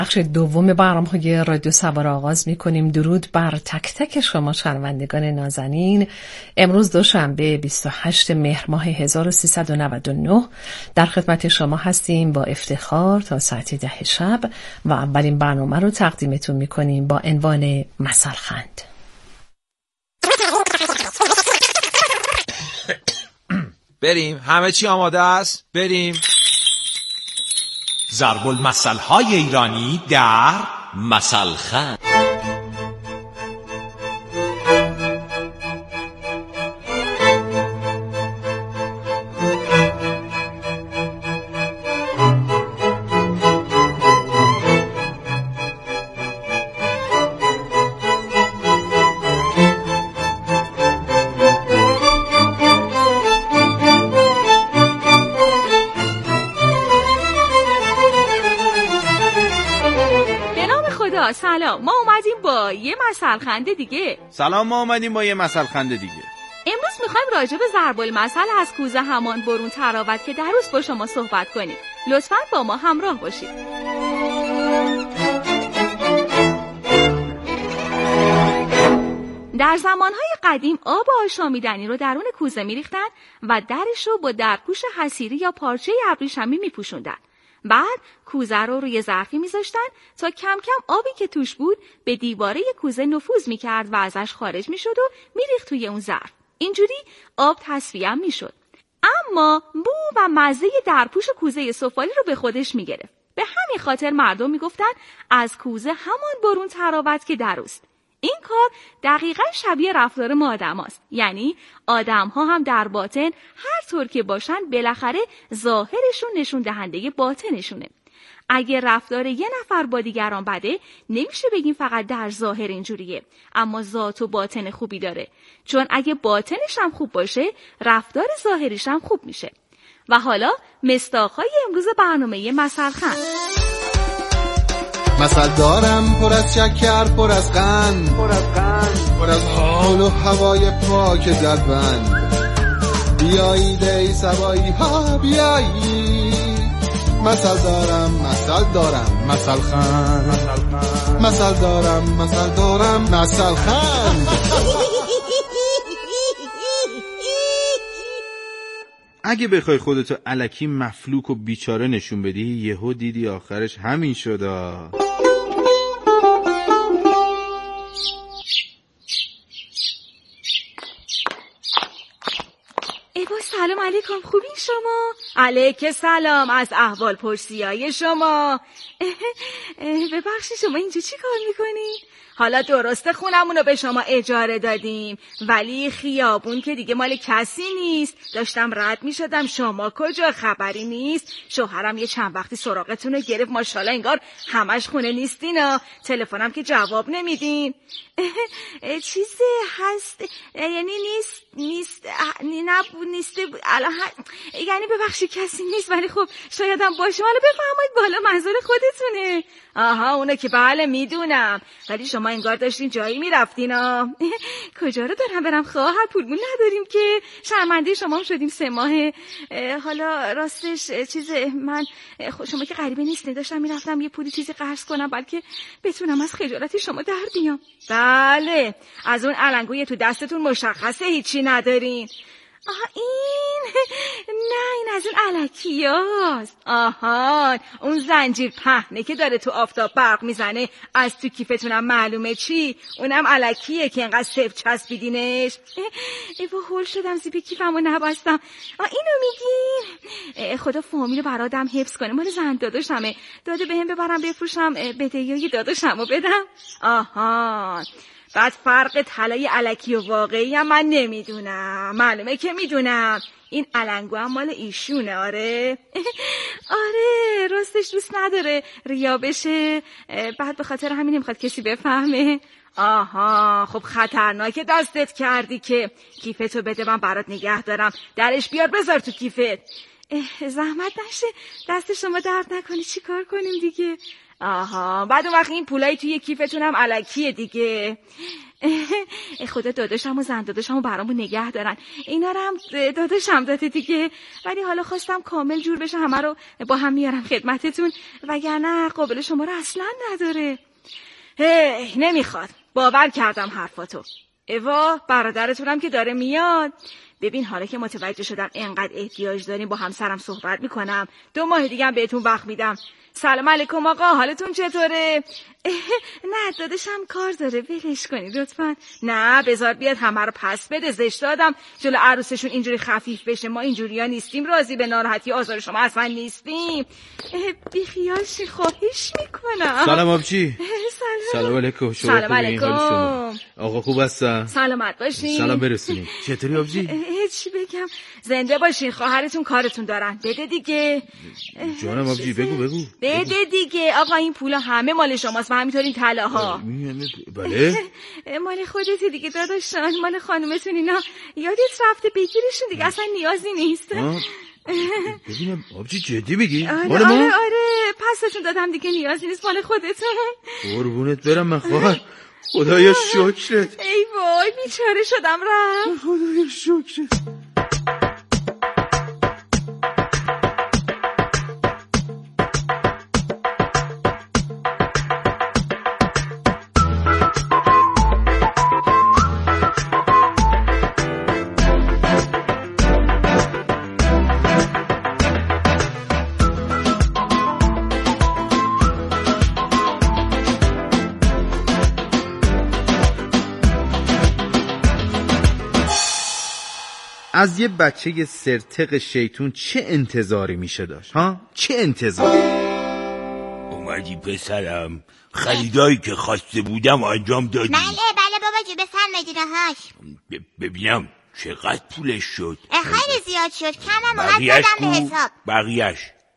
بخش دوم برنامه‌های رادیو سوار آغاز می‌کنیم. درود بر تک تک شما شنوندگان نازنین. امروز دوشنبه 28 مهر ماه 1399 در خدمت شما هستیم با افتخار تا ساعت 10 شب و اولین برنامه رو تقدیمتون می‌کنیم با عنوان مثل خند. بریم، همه چی آماده است؟ بریم. ضرب المثل‌های ایرانی در مثل خند. سلام، ما اومدیم با یه مثل خنده دیگه. سلام، ما اومدیم با یه مثل خنده دیگه. امروز میخوایم راجع به ضرب المثل از کوزه همان برون تراود که در روز با شما صحبت کنیم. لطفاً با ما همراه باشید. در زمانهای قدیم آب آشامیدنی رو درون کوزه میریختن و درش رو با درپوش حصیری یا پارچه ابریشمی میپوشوندن. بعد کوزه رو روی ظرفی میذاشتن تا کم کم آبی که توش بود به دیواره کوزه نفوذ میکرد و ازش خارج میشد و میریخت توی اون ظرف. اینجوری آب تصفیه میشد. اما بو و مزه درپوش کوزه سفالی رو به خودش میگرفت. به همین خاطر مردم میگفتن از کوزه همان برون تراود که دروست. این کار دقیقاً شبیه رفتار ما آدم هاست. یعنی آدم ها هم در باطن هر طور که باشن بالاخره ظاهرشون نشون دهنده باطنشونه. اگه رفتار یه نفر با دیگران بده نمیشه بگیم فقط در ظاهر اینجوریه، اما ذات و باطن خوبی داره. چون اگه باطنش هم خوب باشه رفتار ظاهریش هم خوب میشه. و حالا مصداق‌های امروز برنامه مثل خند. مثل دارم پر از شکر، پر از قند، پر از حال و هوای پاک دربند. بیایید ای سوایی ها بیایید، مثل دارم مثل خند، مثل دارم مثل خند. اگه بخوای خودتو الکی مفلوک و بیچاره نشون بدی یهو دیدی آخرش همین شده. سلام علیکم، خوبین شما؟ علیک سلام، از احوال پرسیای شما. ببخشید شما اینجا چی کار میکنین؟ حالا درسته خونمونو به شما اجاره دادیم ولی خیابون که دیگه مال کسی نیست. داشتم رد میشدم شما کجا، خبری نیست؟ شوهرم یه چند وقتی سراغتون رو گرفت، ماشاءالله انگار همش خونه نیستینا. تلفنم که جواب نمیدین. چیزی هست یعنی نیست یعنی ببخشید کسی نیست ولی خب شایدم باشه. حالا بفرمایید بالا منظور خودتونه. آها اونه که بله میدونم، ولی شما انگار داشتین جایی میرفتین. کجا رو دارم برم خواهر، پولمون نداریم که. شرمنده شما هم شدیم 3 ماه. حالا راستش من شما که غریبه نیستین، داشتم میرفتم یه پولی چیزی قرض کنم بلکه بتونم از خجالت شما در بیام. بله از اون علنگوی تو دستتون مشخصه هیچی ندارین. این از اون الکیاست. آها اون زنجیر پهنه که داره تو آفتاب برق میزنه، از تو کیفتونم معلومه چی. اونم الکیه که انقدر سفت چسبیدینش. ایوا هول شدم زیپ کیفمو نبستم. اینو میگین؟ خدا فامیلو برادم حفظ کنه، مال زن داداشمه، داده بهم ببرم بفروشم بدهیای داداشمو بدم. آها بعد فرق طلای الکی و واقعی هم من نمیدونم. معلومه که میدونم این علنگو هم مال ایشونه. آره راستش دوست نداره ریا بشه، بعد به خاطر همین نمیخواد کسی بفهمه. آها خب خطرناکه دستت کردی که. کیفتو بده من برات نگه دارم، درش بیار بذار تو کیفت. زحمت نشه، دست شما درد نکنی، چی کار کنیم دیگه. آها بعد اون وقت این پولای توی کیفتون هم الکیه دیگه. خدا داداشم و زن داداشم برامون نگه دارن. اینا رو هم داداشم داده دیگه، ولی حالا خواستم کامل جور بشه همه رو با هم میارم خدمتتون، وگرنه قابل شما رو اصلا نداره. نمیخواد، باور کردم حرفاتو. ایوا برادرتونم که داره میاد. ببین حالا که متوجه شدم انقدر احتیاج داریم با همسرم صحبت میکنم، 2 ماه دیگه هم بهتون وقت میدم. سلام علیکم آقا، حالتون چطوره؟ نه داداشم کار داره، ولش کنید لطفا. نه بذار بیاد همه رو پس بده، زشت دادم جلو عروسشون اینجوری خفیف بشه. ما اینجوریا نیستیم، راضی به ناراحتی آزار شما اصلا نیستیم. بیخیال شی، خواهش میکنم. سلام آبجی. سلام علیکم. سلام علیکم. آقا خوب هستن؟ سلامت باشین. سلام برسونید. چطوری آبجی؟ چی بگم، زنده باشین، خواهرتون کارتون دارن. بده دیگه. جانم آبجی بگو. بده دیگه آقا، این پولا همه مال شماست و همینطور این طلاها. بله مال خودت دیگه داداشان، مال خانومتون. اینا یادت رفته بگیرشون دیگه، اصلا نیازی نیست. ببینم آبجی جدی میگی؟ مال ما؟ آره پسشون دادم دیگه، نیازی نیست، مال خودتون. قربونت برم من خواهر، خدایا شکرت. ای وای بیچاره شدم رفت. خدایا شکرت. از یه بچه سرتق شیطون چه انتظاری میشه داشت؟ ها؟ چه انتظاری؟ اومدی پسرم، خریدایی که خواسته بودم انجام دادی؟ بله بابا جو، بفرمایید هاش. ببینم چقدر پولش شد؟ خیلی زیاد شد، کمم اومد دادم به حساب. بقیهش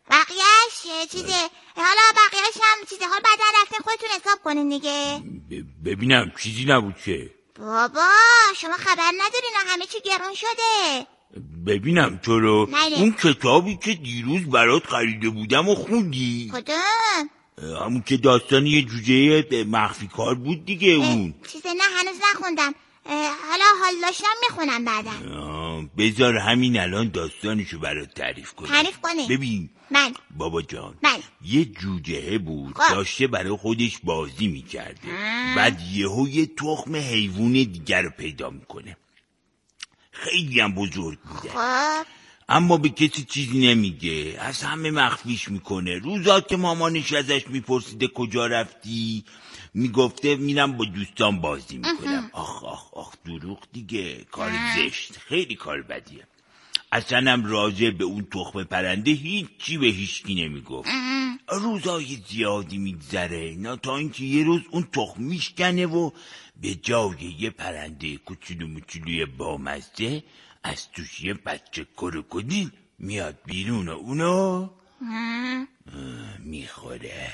چیزه، حالا بقیهش هم چیزه، حالا بعد رفتیم خودتون حساب کنین دیگه. ببینم چیزی نبود که؟ بابا شما خبر ندارین همه چی گرون شده. ببینم تو رو اون کتابی که دیروز برات خریده بودم و خوندی؟ کدوم؟ همون که داستانی یه جوجه مخفی کار بود دیگه. اون چیزه نه هنوز نخوندم، حال داشتم میخونم بعدا. بذار همین الان داستانشو برات تعریف کنی. ببین بابا جان، یه جوجه بود داشته برای خودش بازی میکرده، بعد یه تخم حیوان دیگر رو پیدا میکنه، خیلی هم بزرگ بوده، اما به کسی چیزی نمیگه، از همه مخفیش میکنه. روزا که مامانش ازش میپرسیده کجا رفتی، میگفته میرم با دوستان بازی میکنم. آخ دروغ دیگه، کار زشت، خیلی کار بدیه. اصلا هم راجع به اون تخم پرنده هیچی به هیچکی نمیگفت. روزای زیادی میگذره نه تا اینکه یه روز اون تخم میشکنه و به جای یه پرنده کوچولو موچولوی بامزه از توش یه بچه کروکودیل میاد بیرون و اونو میخوره.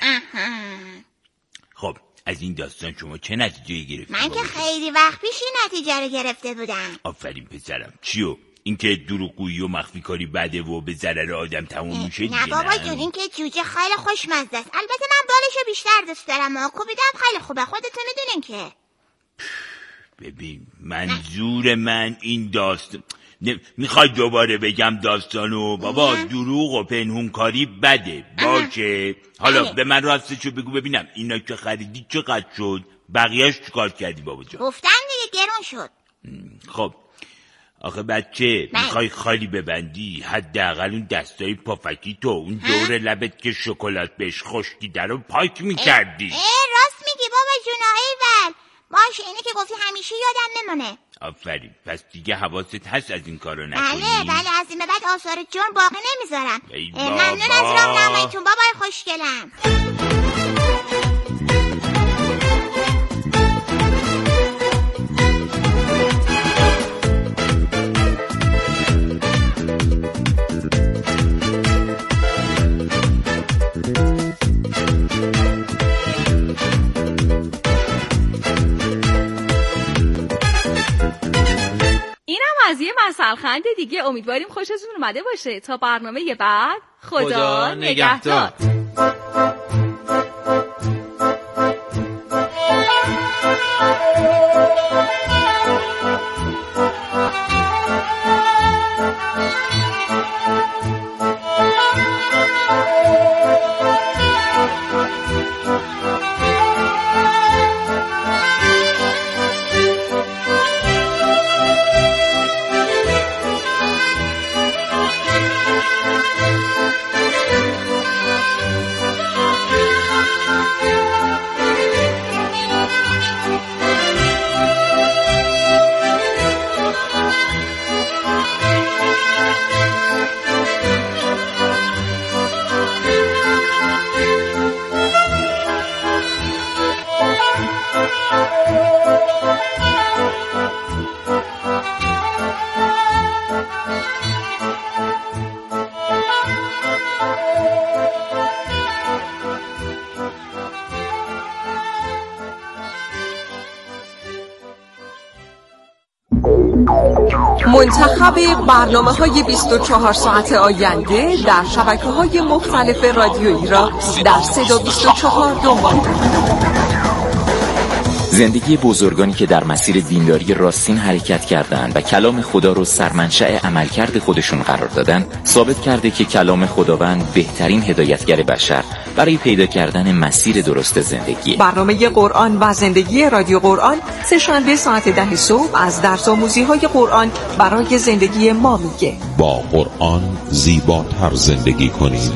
خب از این داستان شما چه نتیجه گرفتی؟ من که خیلی وقت پیش این نتیجه رو گرفته بودم. آفرین پسرم. چیو؟ اینکه دروغگویی و مخفی کاری بده و به ضرر آدم تموم میشه دیگه؟ نه بابا جون، این که جوجه خیلی خوشمزه است. البته من بالشو بیشتر دوست دارم و کوبیدم خیلی خوبه، خودتون میدونین که. ببین منظور من این داستان میخوای دوباره بگم داستانو؟ بابا دروغ و پنهونکاری بده باشه. حالا به من راستشو بگو ببینم، اینا که خریدی چقدر شد؟ بقیهش چیکار کردی بابا جان؟ گفتم دیگه گرون شد. خب آخه بچه میخوای خالی ببندی، حداقل اون دستای پافکی تو، اون دور لبت که شکلات بهش خشکیده رو پاک میکردی. راست میگی بابا جون، ایول باشه، اینه که گفتی همیشه یادم نمونه. آفرین، پس دیگه حواست هست از این کارو نکنی. بله از این به بعد آثار جون باقی نمیذارم. ممنون از راهنماییتون بابای خوشگلم. از یه مسئله‌خند دیگه. امیدواریم خوشتون اومده باشه. تا برنامه بعد، خدا نگهدار. منتخب برنامه‌های 24 ساعت آینده در شبکه‌های مختلف رادیویی را در صدا 24 دنبال کنید. زندگی بزرگانی که در مسیر دینداری راستین حرکت کردند و کلام خدا رو سرمنشأ عملکرد خودشون قرار دادن، ثابت کرده که کلام خداوند بهترین هدایتگر بشر برای پیدا کردن مسیر درست زندگی. برنامه قرآن و زندگی رادیو قرآن سه شنبه ساعت 10 صبح از درس آموزی‌های قرآن برای زندگی ما میگه. با قرآن زیباتر زندگی کنیم.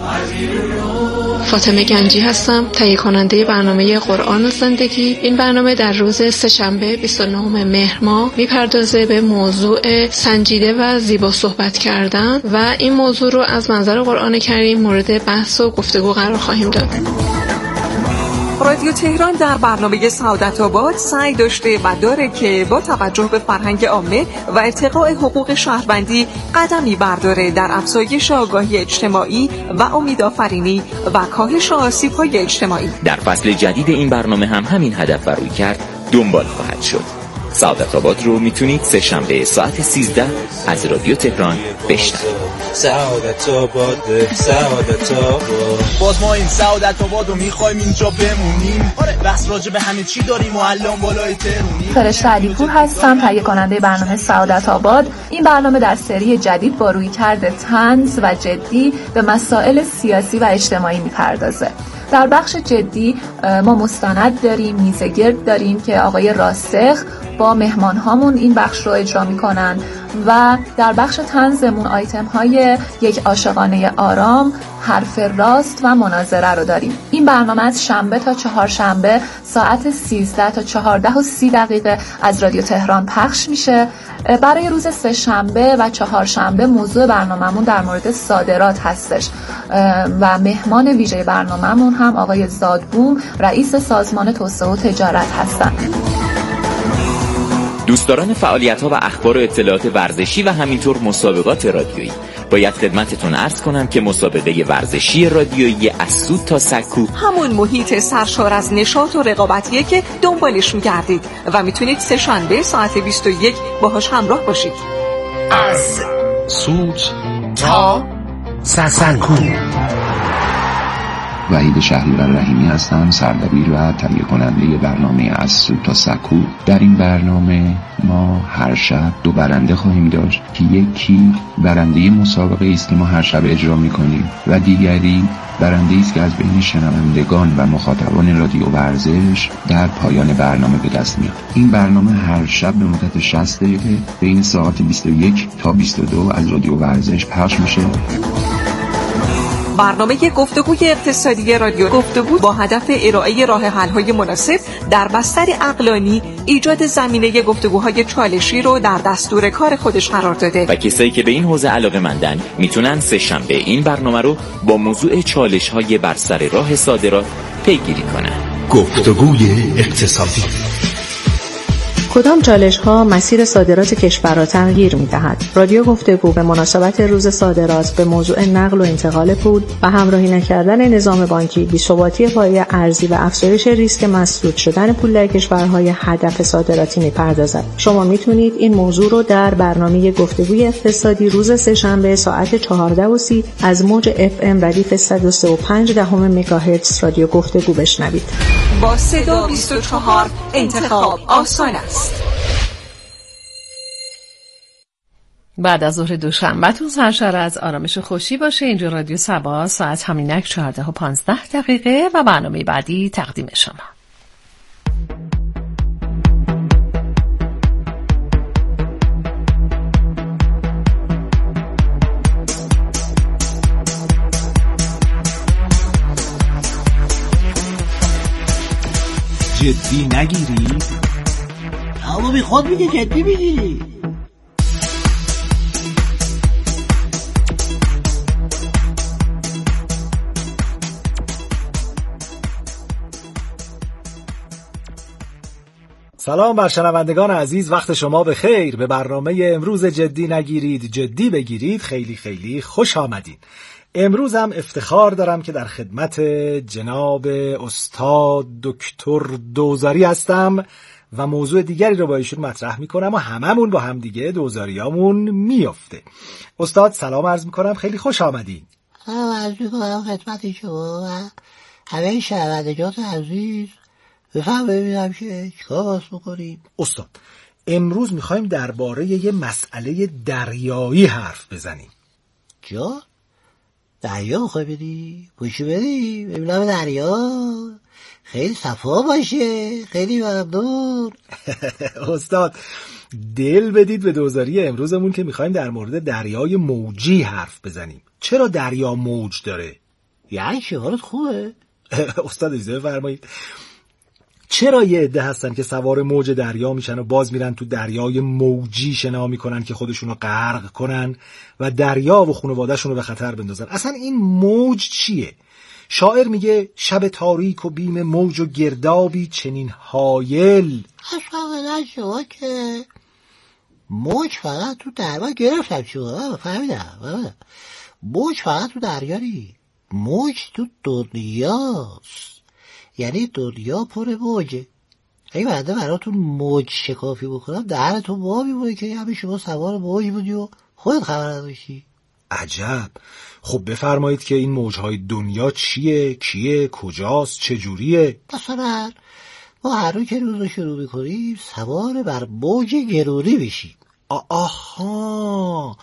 فاطمه گنجی هستم، تهیه کننده برنامه قرآن و زندگی. این برنامه در روز سه‌شنبه 29 مهر ماه میپردازه به موضوع سنجیده و زیبا صحبت کردن و این موضوع رو از منظر قرآن کریم مورد بحث و گفتگو قرار خواهیم داد. رادیو تهران در برنامه سعادت آباد سعی داشته و داره که با توجه به فرهنگ عامه و ارتقاء حقوق شهروندی قدمی برداره در افزایش آگاهی اجتماعی و امیدآفرینی و کاهش آسیب‌های اجتماعی. در فصل جدید این برنامه هم همین هدف روی کرد دنبال خواهد شد. سعادت آباد رو میتونید سه شنبه ساعت 13 از رادیو تهران بشنوید. سعادت آباد، سعادت آباد. باز ما این سعادت آباد رو میخوایم اینجا بمونیم. آره بحث راجع به همه چی داریم و الان بالای تهرونیم. فرشته علیپور هستم، تهیه کننده برنامه سعادت آباد. این برنامه در سری جدید با رویکرد طنز و جدی به مسائل سیاسی و اجتماعی میپردازه. در بخش جدی ما مستند داریم، میزگرد داریم که آقای راسخ با مهمان هامون این بخش رو اجرا میکنن و در بخش طنزمون آیتم های یک عاشقانه آرام، حرف راست و مناظره رو داریم. این برنامه از شنبه تا چهارشنبه ساعت 13 تا 14:30 از رادیو تهران پخش میشه. برای روز سه شنبه و چهارشنبه موضوع برنامه‌مون در مورد صادرات هستش و مهمان ویژه برنامه‌مون هم آقای زادبوم، رئیس سازمان توسعه و تجارت هستند. دوستداران فعالیت‌ها و اخبار و اطلاعات ورزشی و همینطور مسابقات رادیویی، باید خدمتتون عرض کنم که مسابقه ورزشی رادیویی از سود تا سکو همون محیط سرشار از نشاط و رقابتیه که دنبالش می‌گردید و میتونید سه شنبه ساعت 21 باهاش همراه باشید. از سود تا سکو. وحید شهریور رحیمی هستم، سردبیر و تهیه کننده برنامه از سود تا سکو. در این برنامه ما هر شب دو برنده خواهیم داشت که یکی برنده مسابقه است که ما هر شب اجرا می‌کنیم و دیگری برنده است که از بین شنوندگان و مخاطبان رادیو ورزش در پایان برنامه به دست میاد. این برنامه هر شب به مدت 60 دقیقه بین ساعت 21 تا 22 از رادیو ورزش پخش میشه. برنامه گفتگوی اقتصادی رادیو گفتگو با هدف ارائه راه حل‌های مناسب در بستر عقلانی ایجاد زمینه گفتگوهای چالشی رو در دستور کار خودش قرار داده و کسایی که به این حوزه علاقه‌مندن میتونن سه شنبه این برنامه رو با موضوع چالش‌های بر سر راه صادرات پیگیری کنن. گفتگوی اقتصادی. کدام چالش‌ها مسیر صادرات کشور را تغییر می‌دهد؟ رادیو گفتگو به مناسبت روز صادرات به موضوع نقل و انتقال پول و همراهی نکردن نظام بانکی، بی‌ثباتی پایه ارزی و افزایش ریسک مسدود شدن پول در کشورهای هدف صادراتی می‌پردازد. شما می‌تونید این موضوع رو در برنامه گفتگوی اقتصادی روز سه‌شنبه ساعت 14:30 از موج FM ردیف 103.5 مگاهرتز رادیو گفتگو بشنوید. با صدا 24 انتخاب آسان است. بعد از ظهر دوشنبه‌تون سرشار از آرامش خوشی باشه. اینجا رادیو صبا، ساعت همینک 14:15 و برنامه بعدی تقدیم شما. جدی نگیری؟ اما بی خود میگه جدی میگیری. سلام بر شنوندگان عزیز، وقت شما به خیر. به برنامه امروز جدی نگیرید جدی بگیرید خیلی خیلی خوش آمدید. امروز هم افتخار دارم که در خدمت جناب استاد دکتر دوزاری هستم و موضوع دیگری رو با ایشون مطرح میکنم و هممون با هم دیگه دوزاریامون میفته. استاد سلام عرض میکنم، خیلی خوش آمدین. سلام عرض میکنم خدمت شما و همه شنوندگان عزیز. بفهم ببینم که چیکار باز بکنیم. استاد امروز میخوایم درباره یه مسئله دریایی حرف بزنیم. جا؟ دریا میخوای بدی؟ پوشی بدی؟ ببینم دریا خیلی صفا باشه، خیلی ممنون. استاد دل بدید به دوزاری امروزمون که میخوایم در مورد دریای موجی حرف بزنیم. چرا دریا موج داره؟ یعنی چه؟ حالت خوبه؟ استاد اجازه فرمایید. چرا یه عده هستن که سوار موج دریا میشن و باز میرن تو دریای موجی شنا میکنن که خودشونو غرق کنن و دریا و خانواده‌شون رو به خطر بندازن؟ اصلا این موج چیه؟ شاعر میگه شب تاریک و بیم موج و گردابی چنین حایل. اصلا شما که موج فقط تو دریا گرفتم شما فهمیدم. موج فقط تو دریا نی، موج تو دنیاست. یعنی دنیا پر موجه. اگه بعده براتون موج شکافی بکنم دهنتون وا میمونه که همه شما سوار موج بودی و خودت خبر نداشتی. عجب. خب بفرمایید که این موجهای دنیا چیه، کیه، کجاست، چجوریه؟ مثلا ما هر روز که روز رو شروع میکنیم سوار بر موج گرونی بشیم. آها،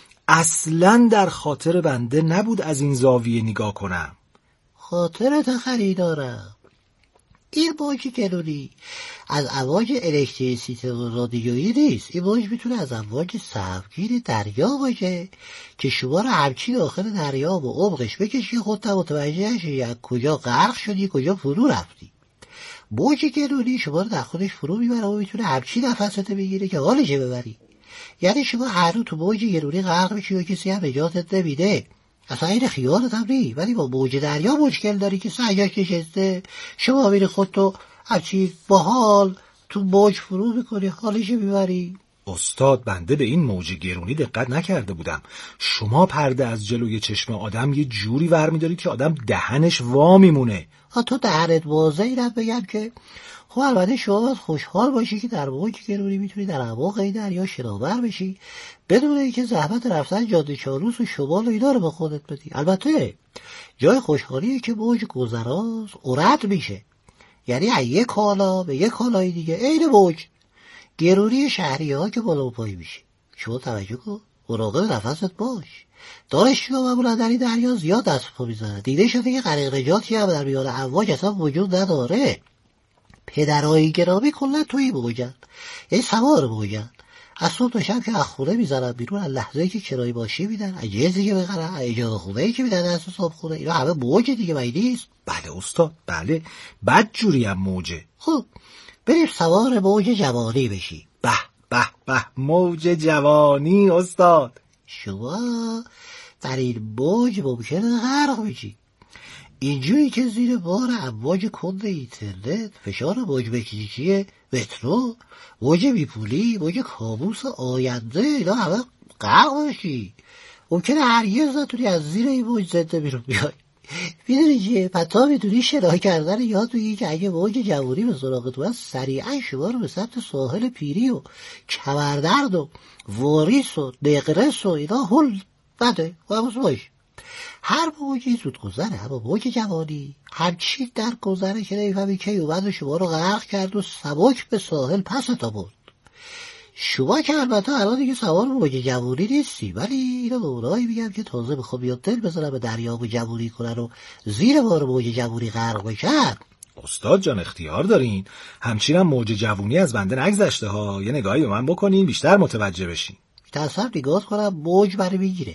اصلا در خاطر بنده نبود از این زاویه نگاه کنم. خاطرت خریدارم. این موج گرونی از امواج الکتریسیته و رادیویی نیست. این موج میتونه از امواج سهمگیر دریا باشه که شما رو همچین داخل دریا و عمقش بکشی خودت متوجه نشی از کجا غرق شدی کجا فرو رفتی. موج گرونی شما رو در خودش فرو میبره و میتونه همچین نفست بگیره که حالش ببری. یعنی شما هر رو تو موج گرونی غرق میشی و کسی هم نجاتت نمیده. اصلا این خیالت هم نی، ولی با موج دریا مشکل داری که سعیاش نشسته، شما میری خودتو همچی باحال تو موج فرو میکنی حالش میبری. استاد بنده به این موج گرونی دقت نکرده بودم. شما پرده از جلوی چشم آدم یه جوری ور میدارید که آدم دهنش وا میمونه. تو دهنت وازه اینت بگم که خب البته شما باید خوشحال باشی که در موج گرونی میتونی در اعماق این دریا شناور بشی بدون اینکه زحمت رفتن جاده چالوس و شمال و اینا رو به خودت بدی. البته جای خوشحالیه که موج گذراز رد میشه، یعنی از یک کالا به یک کالای دیگه عین موج گرونی شهری ها که بالا و پایی میشه. شما توجه کن، مراقب نفست باش. دانشجوها معمولا در این دریا زیاد دست پا میزنن. دیده شده که غریق نجاتی هم در میان امواج اصلا وجود نداره. پدرهای گرامی کلا توی موجن، یعنی سوار موجن. از صبح تا شب که از خونه میزنن بیرون، از لحظه‌ای که کرایه ماشین میدن، از جنسی که بخرن، از اجاره خونه‌ای که میدن، از صبح خونه، اینا همه موج دیگه مگه نیست؟ بله استاد، بله. بد جوری هم موجه. خب بریم سوار موج جوانی بشی. به به به، موج جوانی استاد. شما در این موج ممکنه غرق بشی. اینجوری که زیر بار امواج کند اینترنت، فشار موج بکشی مترو، موج بیپولی، موج کابوس آینده، اینا همه غرق بشی. ممکنه هرگز نتونی از زیر این موج زنده بیرون بیای. میدونی چیه؟ پتا میتونی شنا کردن یاد بگیری که اگه موج جوانی به سراغ تو هست سریعا شما رو به سمت ساحل پیری و کمردرد و واریس و نقرس و اینا هل بده حواس باش. هر موجی زود گذره، اما موج جوانی همچین در گذره که نمیفهمی که اومد و شما رو غرق کرد و سبک به ساحل پست آورد. شما که البته الان دیگه سوار موج جوانی نیستی، ولی اینو به اونایی میگم که تازه بخوام بیاد دل بزنن به دریا و جوانی کنن و زیر بار موج جوانی غرق بشن. استاد جان اختیار دارین، همچین هم موج جوانی از بنده نگذشته ها. یه نگاهی به من بکنین بیشتر متوجه بشین. تصور نگاه کنم موج برای میگیره.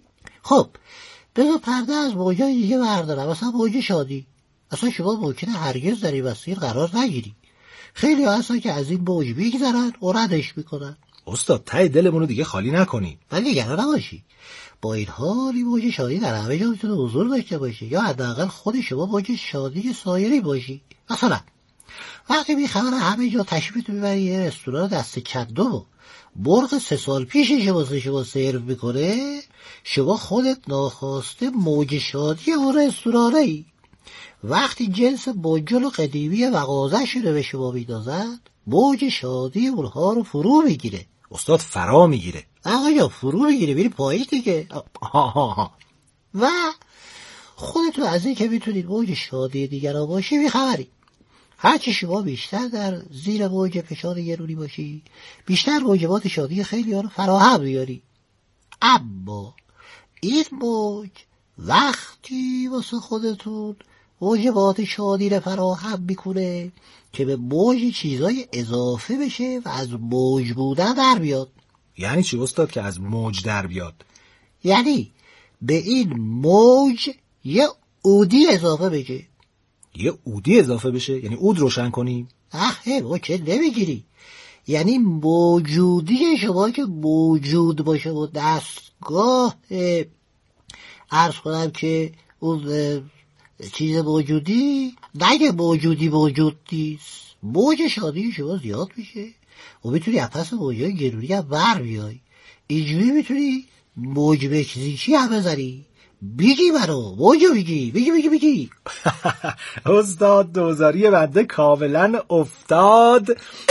خب بذار پرده از موجای دیگه بردارم، مثلا موج شادی. اصلا شما ممکنه هرگز در این مسیر قرار نگیری. خیلی ها هستن که از این موج میگذرن و ردش میکنن. استاد ته دلمون رو دیگه خالی نکنین. ولی نگران نباشی، با این حال این موج شادی در همه جا میتونه حضور داشته باشه، یا حداقل خود شما موج شادی سایری باشی. مثلا وقتی میخوان همه جا تشریف میبری یه رستوران دست کندو و مرغ 3 سال پیشش واسه شما سرو میکنه، شما خودت ناخواسته موج شادی اون رستورانه ای. وقتی جنس بجل و قدیمی وقازش رو به شما میدازد، موج شادی اونها رو فرو میگیره. استاد فرا میگیره. آقا فرو میگیره، میری پایین دیگه. و خودتون از این که میتونید موج شادی دیگر را باشی میخبری. هرچی شما بیشتر در زیر موج فشار گرونی باشی، بیشتر موجبات شادی خیلی ها رو فراهم میاری. اما این موج وقتی واسه خودتون موجبات شادی رو فراهم میکنه که به موج چیزای اضافه بشه و از موج بودن در بیاد. یعنی چی استاد که از موج در بیاد؟ یعنی به این موج یه عودی اضافه بشه. یه عودی اضافه بشه؟ یعنی عود روشن کنیم؟ با چه نمیگیری؟ یعنی موجودی شما که موجود باشه و دستگاه عرض کنم که اون چیز موجودی نگه موجودی موجود نیست، موج شادی شما زیاد میشه و میتونی از پس موجای گرونی هم بر بیای. اینجوری میتونی موج مکزیکی هم بزنی. بگی برو موجو بگی استاد دوزاری بنده کاملا افتاد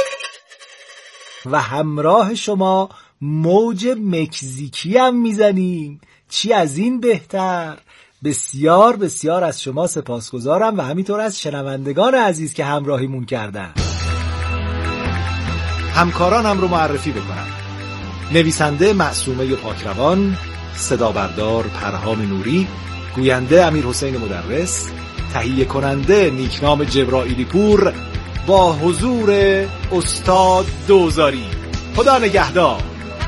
و همراه شما موج مکزیکی هم میزنیم. چی از این بهتر؟ بسیار بسیار از شما سپاسگزارم و همینطور از شنوندگان عزیز که همراهیمون کردن. همکارانم رو معرفی بکنم. نویسنده معصومه پاکروان، صدا بردار پرهام نوری، گوینده امیرحسین مدرس، تهیه کننده نیکنام جبرائیلی پور، با حضور استاد دوزاری. خدا نگهدار.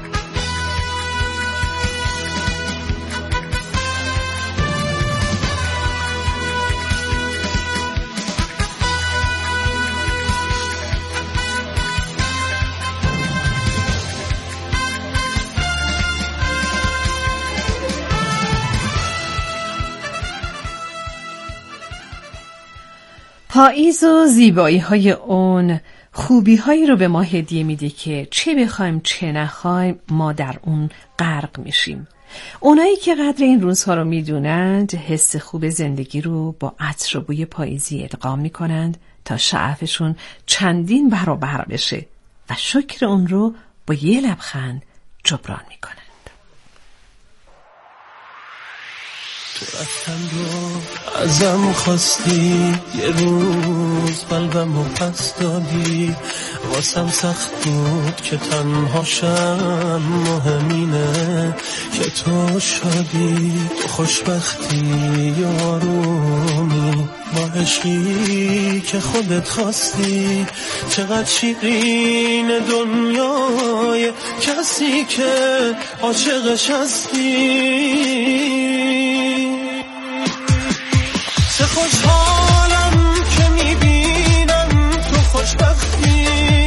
پاییز و زیبایی‌های اون خوبی‌هایی رو به ما هدیه میده که چه بخوایم چه نخوایم ما در اون غرق میشیم. اونایی که قدر این روزها رو میدونند حس خوب زندگی رو با عطر و بوی پاییزی ادغام میکنند تا شعفشون چندین برابر بشه و شکر اون رو با یه لبخند جبران میکنند. تو رفتن رو ازم خواستی، یه روز قلبم رو پس دادی، واسم سخت بود که تنها شم، مهمینه که تو شادی، تو خوشبختی و آرومی، با عشقی که خودت خواستی، چقدر شیرین دنیای کسی که عاشقش هستی. چه خوشحالم که میبینم تو خوشبختی،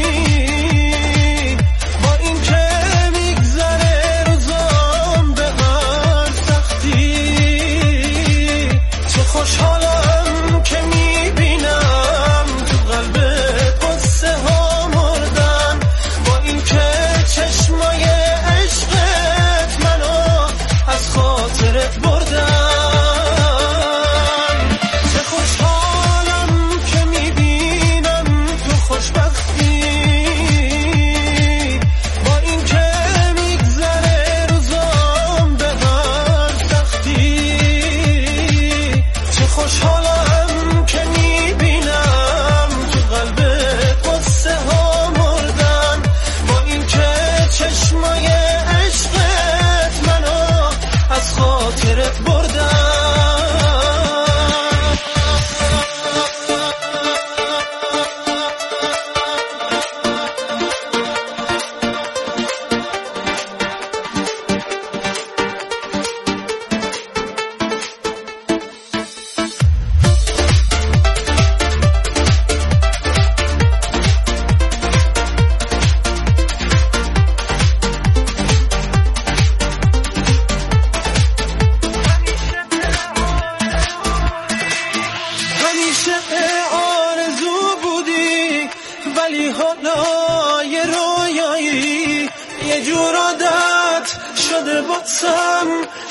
با این که میگذره روزام به هر سختی. چه خوشحالم که میبینم تو قلبت قصه ها مردن، با این که چشمای عشقت منو از خاطرت بردن.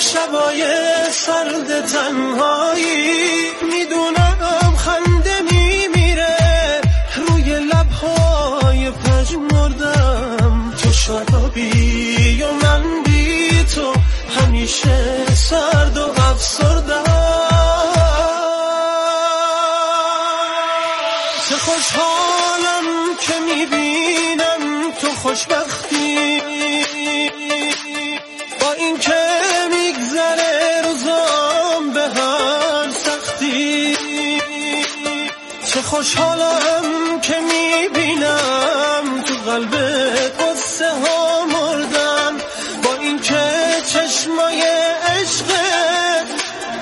شبای سرد تنهایی، میدونم خنده میمیره روی لبهای پژمردم. تو شرابی و من بی تو همیشه سرد و افسردم. چه خوشحالم که میبینم تو خوشبختی، با این که میگذره روزام به هر سختی. چه خوشحالم که میبینم تو قلبت قصه ها مردن، با این که چشمای عشقت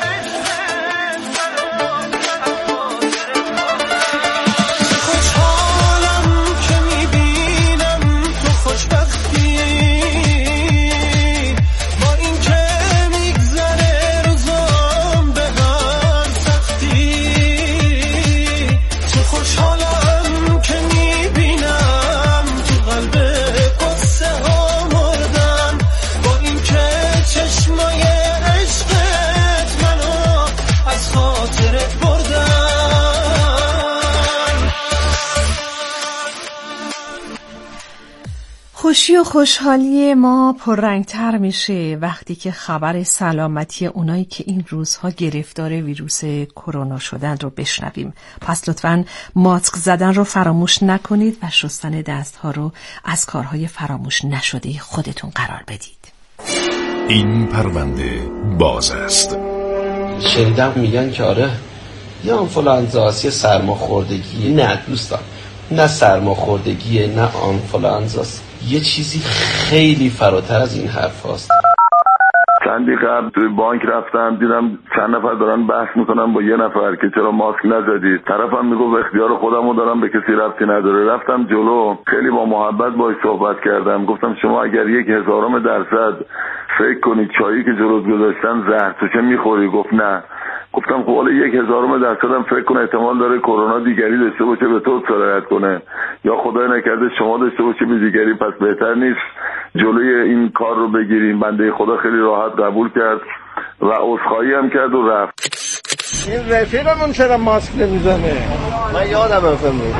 خوشی و خوشحالی ما پررنگتر میشه وقتی که خبر سلامتی اونایی که این روزها گرفتار ویروس کرونا شدن رو بشنویم. پس لطفاً ماسک زدن رو فراموش نکنید و شستن دستها رو از کارهای فراموش نشده خودتون قرار بدید. این پرونده باز است. شنیدم میگن که آره یه آنفولانزا است، یه سرماخوردگی. نه دوستان، نه سرماخوردگیه نه آنفولانزاست، یه چیزی خیلی فراتر از این حرف هاست. چندی قبل توی بانک رفتم دیدم چند نفر دارن بحث میکنن با یه نفر که چرا ماسک نزدید. طرفم میگه اختیار خودمو دارم، به کسی ربطی نداره. رفتم جلو، خیلی با محبت باهاش صحبت کردم، گفتم شما اگر 0.1% فکر کنید چایی که جلوت گذاشتن زهر توشه میخوری؟ گفت نه. گفتم خب حالا 0.1% هم فکر کنه احتمال داره کرونا دیگری داشته باشه به تو سرایت کنه، یا خدای نکرده شما داشته باشه به دیگری، پس بهتر نیست جلوی این کار رو بگیریم. بنده خدا خیلی راحت قبول کرد و عذرخواهی هم کرد و رفت. این رفیقمون چرا ماسک نمیزنه؟ من یادم رفتم.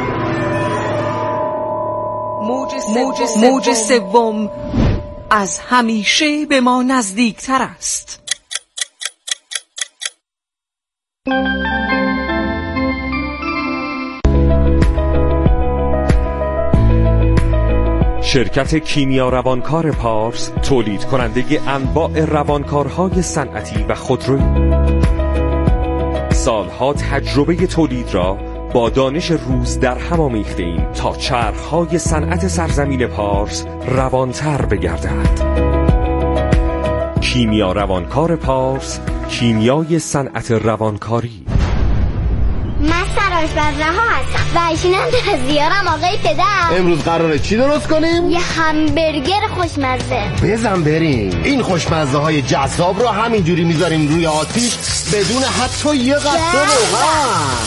موج سوم از همیشه به ما نزدیکتر است. شرکت کیمیا روانکار پارس تولید کننده انواع روانکارهای صنعتی و خودرویی، سالها تجربه تولید را با دانش روز در هم آمیخته‌ایم تا چرخهای صنعت سرزمین پارس روانتر بگردد. کیمیا روانکار پارس، کیمیای صنعت روانکاری. من سرآشپز رها هستم و ایشونم دزدیارم آقای پدر. امروز قراره چی درست کنیم؟ یه همبرگر خوشمزه. بزن بریم. این خوشمزه های جذاب رو همینجوری میذاریم روی آتیش بدون حتی یه قطره روغن.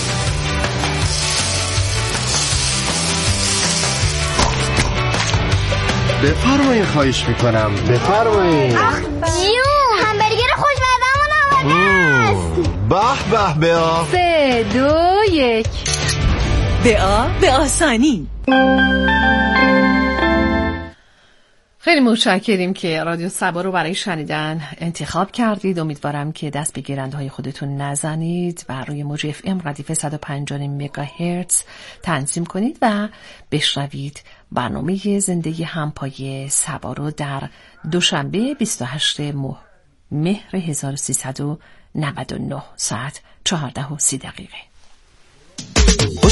بفرمایید، خواهش میکنم بفرمایید. همبرگر خوشمزه‌مون آماده است. به به بیا. 3 2 1 بیا به آسانی. خیلی متشکریم که رادیو سبا رو برای شنیدن انتخاب کردید. امیدوارم که دست به گیرنده‌های خودتون نزنید و روی موج FM ردیف 105 مگاهرتز تنظیم کنید و بشنوید برنامه زندگی همپای سبا رو در دوشنبه 28 مهر 1399 ساعت 14:30.